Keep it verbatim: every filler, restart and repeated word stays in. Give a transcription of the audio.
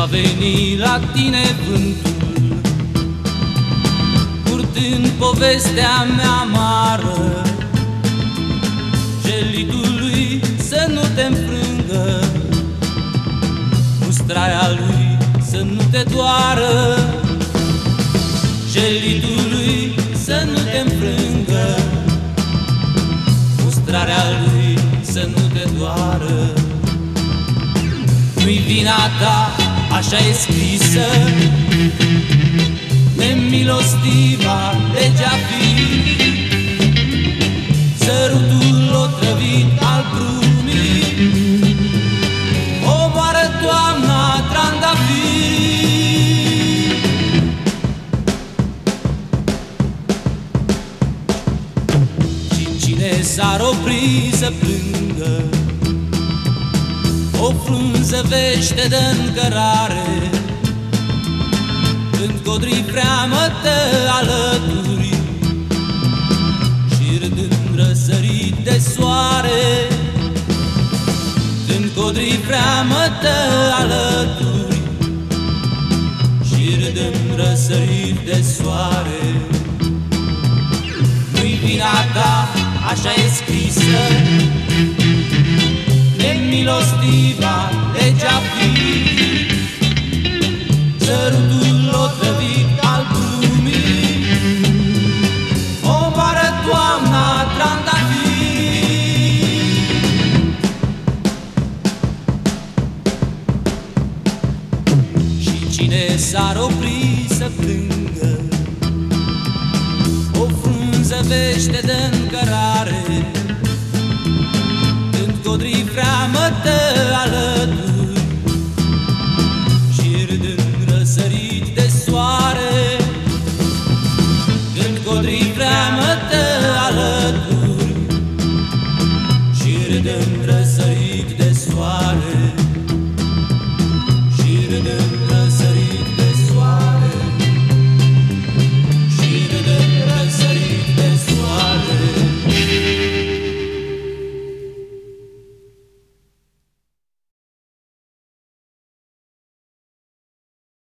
veni la tine vântul, purtând povestea mea amară, gelidului să nu te înfrângă, mustraia lui să nu te doară, gelidului să nu te înfrângă, mustrarea lui să nu te doară. Nu-i vina ta, așa e scrisă, nemilostiva legea fi, sărutul otrăvit al brumii omoară toamna trandafiri. Și cine s-ar opri să plângă, o frunză vește dă-n cărare, când codrii freamătă alături și râdând răsărit de soare, când codrii freamătă alături și râdând răsărit de soare. Nu-i vina ta, așa e scrisă, nemilostiva legea fi, sărutul otrăvit al brumii omoară toamna trandafiri. Și cine s-ar opri să plângă, o frunză vește dă-n cărare, codrii freamătă alături și râdând răsărit de soare, când codrii freamătă